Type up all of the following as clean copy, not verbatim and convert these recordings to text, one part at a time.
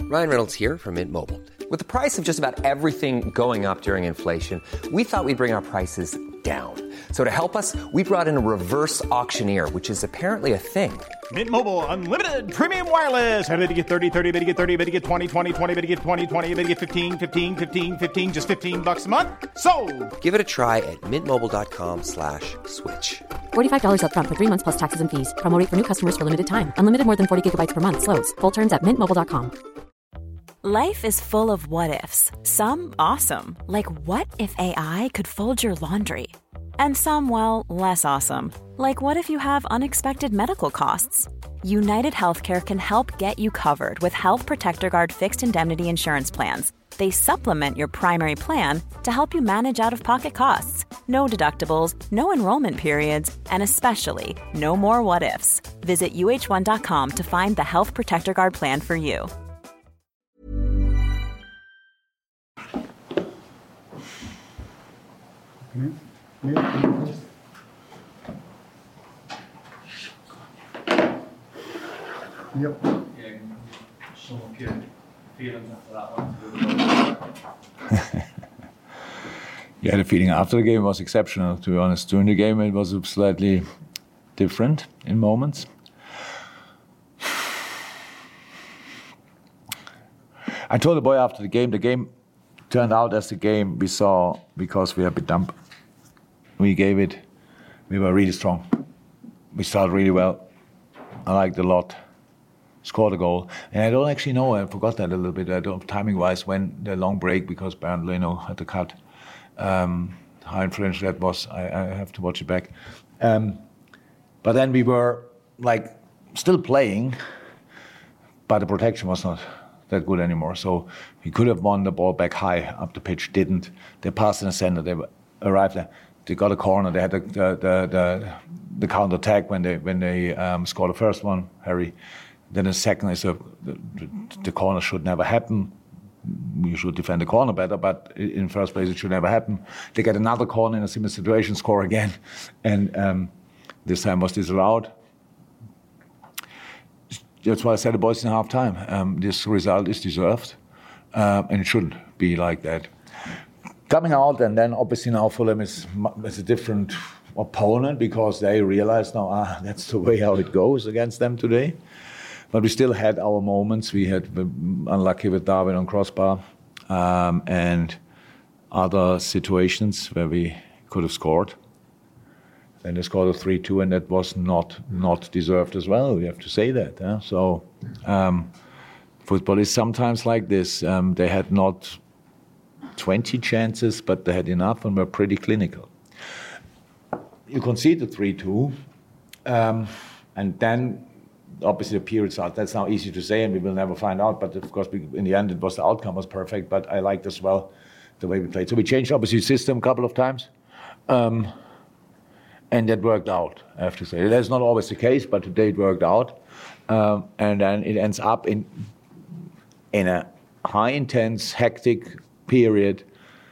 Ryan Reynolds here from Mint Mobile. With the price of just about everything going up during inflation, we thought we'd bring our prices down. So to help us, we brought in a reverse auctioneer, which is apparently a thing. Mint Mobile Unlimited Premium Wireless. How to get 30, 30, bit to get 30, bit to get 20, 20, 20, bit to get 20, 20, bit to get 15, 15, 15, 15, just $15 a month? Sold! Give it a try at mintmobile.com/switch. $45 up front for 3 months plus taxes and fees. Promo rate for new customers for limited time. Unlimited more than 40 gigabytes per month. Slows full terms at mintmobile.com. Life is full of what-ifs. Some awesome, like what if AI could fold your laundry? And some, well, less awesome, like what if you have unexpected medical costs? United Healthcare can help get you covered with Health Protector Guard fixed indemnity insurance plans. They supplement your primary plan to help you manage out-of-pocket costs. No deductibles, no enrollment periods, and especially no more what-ifs. Visit uh1.com to find the Health Protector Guard plan for you. Yep. Some good feelings after that one. Yeah, the feeling after the game was exceptional, to be honest. During the game, it was slightly different in moments. I told the boy after the game turned out as the game we saw because we had been dump. We were really strong. We started really well. I liked it a lot. Scored a goal. And I don't actually know, I forgot that a little bit, timing-wise, when the long break, because Bernd Leno had to cut. How influential that was, I have to watch it back. But then we were still playing, but the protection was not that good anymore. So we could have won the ball back high up the pitch, didn't. They passed in the center, they arrived there. They got a corner, they had the counter-attack when they scored the first one, Harry. Then the second is the corner should never happen. You should defend the corner better, but in first place it should never happen. They get another corner in a similar situation, score again, and this time was disallowed. That's why I said the boys in half time. This result is deserved, and it shouldn't be like that. Coming out, and then obviously now Fulham is a different opponent because they realize now that's the way how it goes against them today. But we still had our moments. We had unlucky with Darwin on crossbar and other situations where we could have scored. And they scored a 3-2, and that was not deserved as well. We have to say that. So football is sometimes like this. They had not 20 chances, but they had enough and were pretty clinical. You conceded 3-2, and then obviously the period starts. That's now easy to say, and we will never find out. But of course, in the end, the outcome was perfect. But I liked as well the way we played. So we changed obviously system a couple of times, and that worked out. I have to say that's not always the case, but today it worked out, and then it ends up in a high intense, hectic period.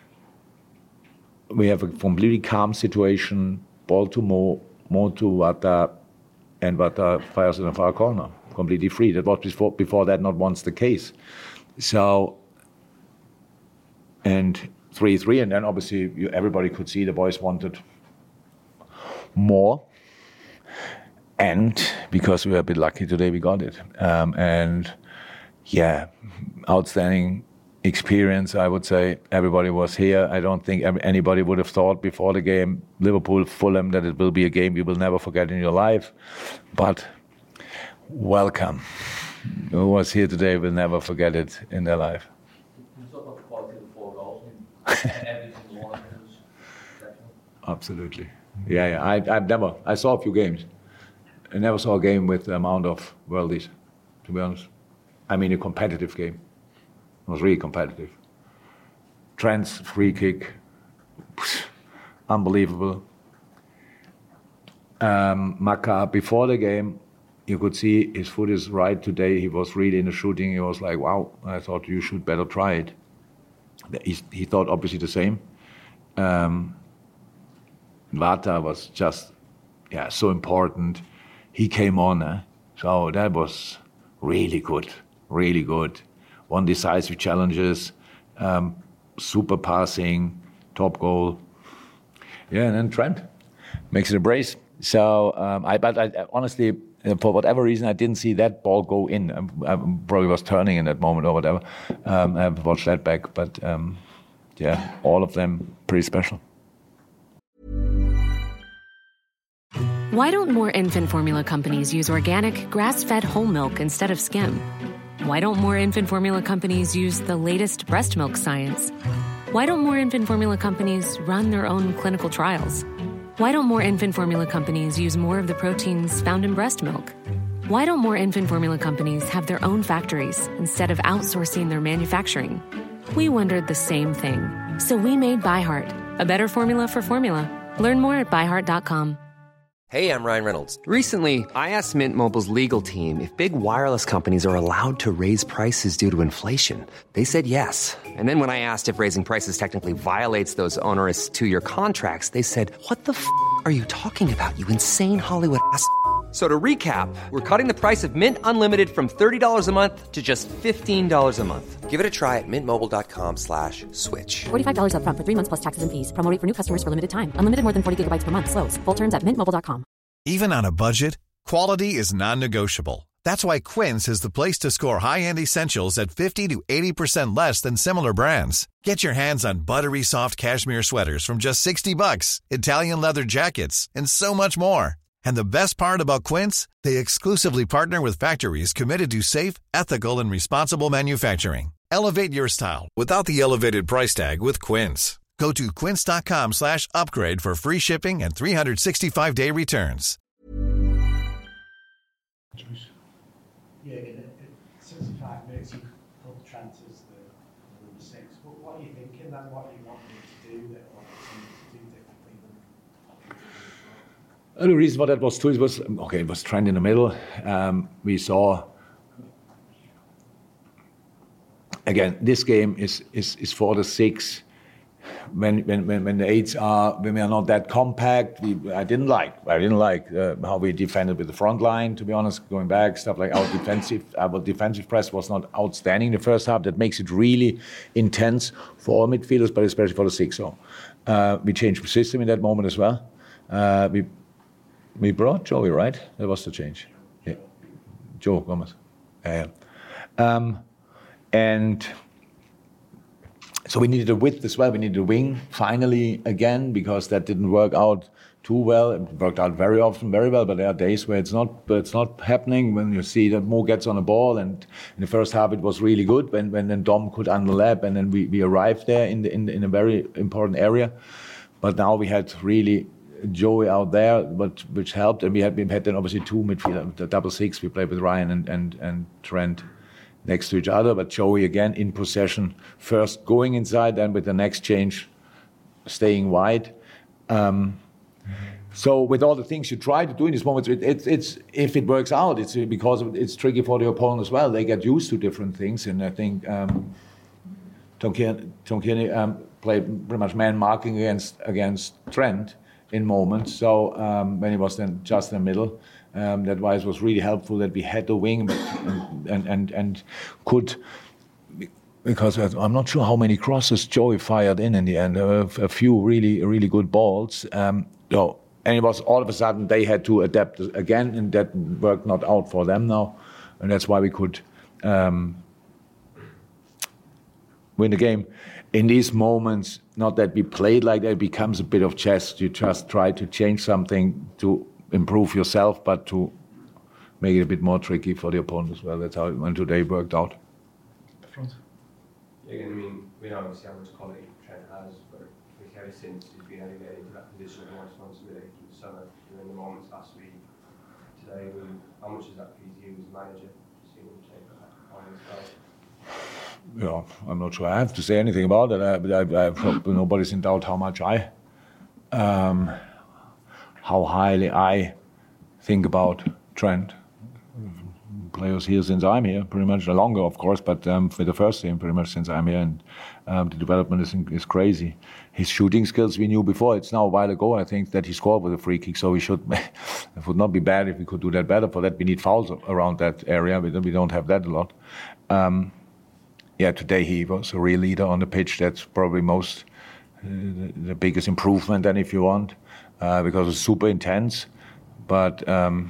We have a completely calm situation. Ball to Mo to Wata, and Wata fires in a far corner, completely free. That was before that not once the case. So, and 3-3, and then obviously everybody could see the boys wanted more. And because we were a bit lucky today, we got it. And yeah, outstanding experience, I would say. Everybody was here. I don't think anybody would have thought before the game, Liverpool, Fulham, that it will be a game you will never forget in your life. But welcome. Who was here today will never forget it in their life. You talk about the quality of the 4 goals and every single one of them was exceptional. Absolutely. Yeah. I saw a few games. I never saw a game with the amount of worldies, to be honest. I mean, a competitive game. It was really competitive. Trent's free kick, unbelievable. Maka, before the game, you could see his foot is right today. He was really in the shooting. He was like, wow, I thought you should better try it. He thought obviously the same. Vata was just, so important. He came on, so that was really good, really good. won decisive challenges, super passing, top goal. Yeah, and then Trent makes it a brace. So, but I honestly, for whatever reason, I didn't see that ball go in. I probably was turning in that moment or whatever. I've watched that back, but yeah, all of them pretty special. Why don't more infant formula companies use organic, grass-fed whole milk instead of skim? Why don't more infant formula companies use the latest breast milk science? Why don't more infant formula companies run their own clinical trials? Why don't more infant formula companies use more of the proteins found in breast milk? Why don't more infant formula companies have their own factories instead of outsourcing their manufacturing? We wondered the same thing. So we made ByHeart, a better formula for formula. Learn more at byheart.com. Hey, I'm Ryan Reynolds. Recently, I asked Mint Mobile's legal team if big wireless companies are allowed to raise prices due to inflation. They said yes. And then when I asked if raising prices technically violates those onerous 2-year contracts, they said, "What the f*** are you talking about, you insane Hollywood ass?" So to recap, we're cutting the price of Mint Unlimited from $30 a month to just $15 a month. Give it a try at mintmobile.com/switch. $45 up front for 3 months plus taxes and fees. Promo rate for new customers for limited time. Unlimited more than 40 gigabytes per month. Slows full terms at mintmobile.com. Even on a budget, quality is non-negotiable. That's why Quince is the place to score high-end essentials at 50 to 80% less than similar brands. Get your hands on buttery soft cashmere sweaters from just $60, Italian leather jackets, and so much more. And the best part about Quince, they exclusively partner with factories committed to safe, ethical, and responsible manufacturing. Elevate your style without the elevated price tag with Quince. Go to quince.com/upgrade for free shipping and 365-day returns. Yeah, in 65 minutes you put Trent as the number 6. But what are you thinking then? What do you want him to do that or to do differently than The reason for that was too, it was Trent in the middle. We saw, again, this game is for the 6. When the 8s when we are not that compact, I didn't like how we defended with the front line, to be honest, going back, stuff like our defensive press was not outstanding in the first half. That makes it really intense for all midfielders, but especially for the 6. So we changed the system in that moment as well. We brought Joey, right? That was the change. Yeah. Joe Gomez. And so we needed a width as well. We needed a wing finally again, because that didn't work out too well. It worked out very often very well, but there are days where it's not happening. When you see that Mo gets on the ball, and in the first half it was really good when then Dom could underlap, and then we arrived there in a very important area. But now we had really Joey out there, which helped, and we had then obviously 2 midfielders, the double 6. We played with Ryan and Trent next to each other, but Joey again in possession, first going inside, then with the next change staying wide. So with all the things you try to do in these moments, it's if it works out, it's because it's tricky for the opponent as well. They get used to different things, and I think Tom Kearney played pretty much man marking against Trent in moments. So when he was then just in the middle, that why it was really helpful that we had the wing and could, because I'm not sure how many crosses Joey fired in the end. There were a few really good balls. And it was all of a sudden they had to adapt again, and that worked not out for them now, and that's why we could win the game. In these moments, not that we played like that, it becomes a bit of chess. You just try to change something to improve yourself, but to make it a bit more tricky for the opponent as well. That's how it went today, worked out. Front. Yeah, I mean, we know obviously how much quality Trent has, but ever since he's been elevated to that position of more responsibility through the summer, during the moments last week, today, how much is that for you as a manager? Seeing him take that on himself? Yeah, I'm not sure I have to say anything about it. I hope nobody's in doubt how much how highly I think about Trent. Players here since I'm here, pretty much longer, of course, but for the first team, pretty much since I'm here, and the development is crazy. His shooting skills we knew before. It's now a while ago, I think, that he scored with a free kick, so we should. It would not be bad if we could do that better. For that, we need fouls around that area. We don't have that a lot. today he was a real leader on the pitch. That's probably the biggest improvement, then, if you want, because it's super intense. But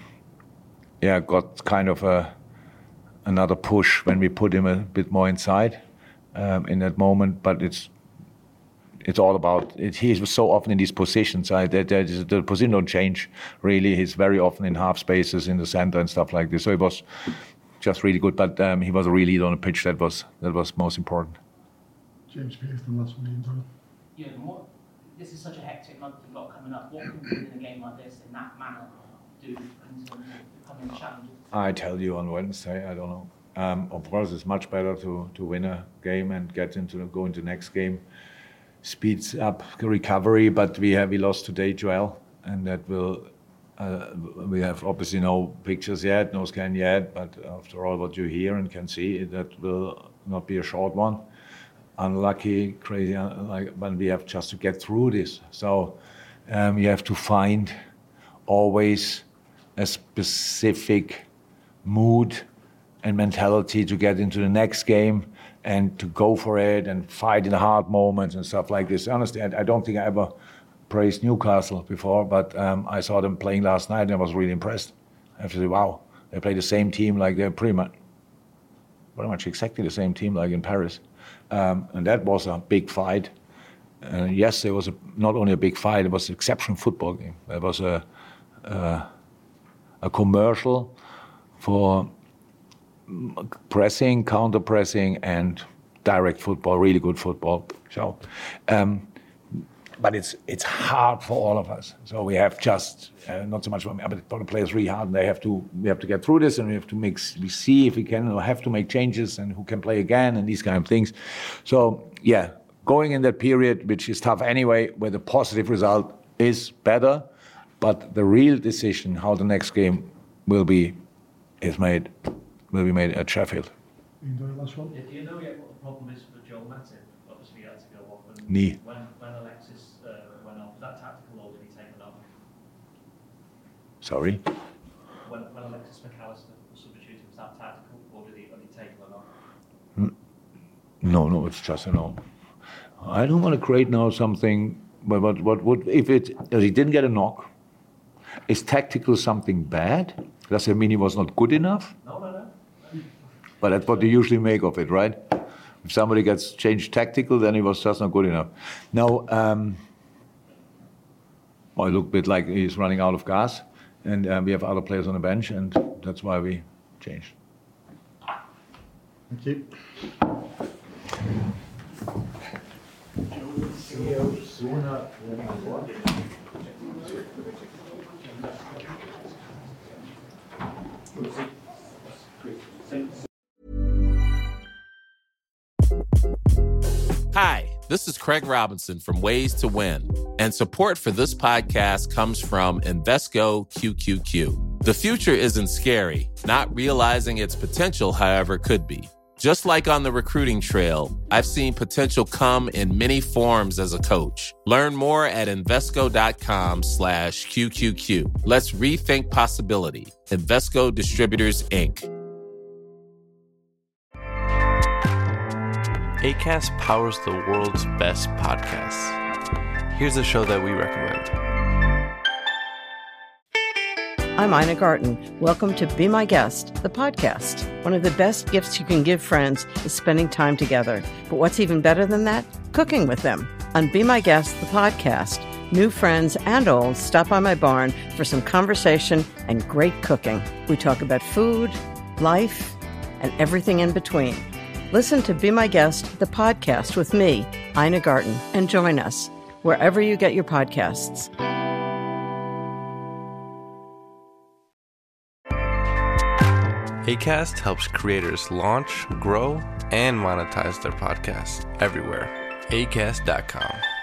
got kind of another push when we put him a bit more inside in that moment. But it's all about it. He was so often in these positions. The position don't change really. He's very often in half spaces in the center and stuff like this. So it was just really good. But he was a real leader on the pitch. That was most important. James Pearce, the last one in time. Yeah, this is such a hectic month you've got coming up. What can we do in a game like this in that manner do in terms of becoming challenges? I tell you on Wednesday. I don't know. Of course, it's much better to win a game and go into the next game. Speeds up recovery, but we lost today, Joel, and that will. We have obviously no pictures yet, no scan yet, but after all, what you hear and can see, that will not be a short one. Unlucky, crazy, but we have just to get through this. So you have to find always a specific mood and mentality to get into the next game and to go for it and fight in the hard moments and stuff like this. Honestly, I don't think I ever praised Newcastle before, but I saw them playing last night and I was really impressed. I have to say, wow, they play the same team like they're pretty much exactly the same team like in Paris. And that was a big fight. Yes, it was not only a big fight, it was an exceptional football game. It was a commercial for pressing, counter-pressing, and direct football, really good football. So, but it's hard for all of us. So we have just not so much for me, but for the players really hard. And we have to get through this, and we have to we see if we can or have to make changes and who can play again and these kind of things. So yeah, going in that period, which is tough anyway, where the positive result is better, but the real decision how the next game will be made at Sheffield. Last one. Do you know yet what the problem is for Joel Matip? Obviously, he had to go off. And knee. When Alexis went off, was that tactical or did he take a knock? Sorry? When Alexis McAllister was substituted, was that tactical or did he take a knock? No, it's just a no. I don't want to create now something, but what would, if he didn't get a knock, is tactical something bad? Does it mean he was not good enough? No. But that's what they usually make of it, right? If somebody gets changed tactical, then he was just not good enough. No, it looked a bit like he's running out of gas, and we have other players on the bench, and that's why we changed. Thank you. Hi, this is Craig Robinson from Ways to Win, and support for this podcast comes from Invesco QQQ. The future isn't scary. Not realizing its potential, however, could be. Just like on the recruiting trail, I've seen potential come in many forms as a coach. Learn more at Invesco.com/QQQ. Let's rethink possibility. Invesco Distributors, Inc. Acast powers the world's best podcasts. Here's a show that we recommend. I'm Ina Garten. Welcome to Be My Guest, the podcast. One of the best gifts you can give friends is spending time together. But what's even better than that? Cooking with them. On Be My Guest, the podcast, new friends and old stop by my barn for some conversation and great cooking. We talk about food, life, and everything in between. Listen to Be My Guest, the podcast with me, Ina Garten, and join us wherever you get your podcasts. Acast helps creators launch, grow, and monetize their podcasts everywhere. Acast.com.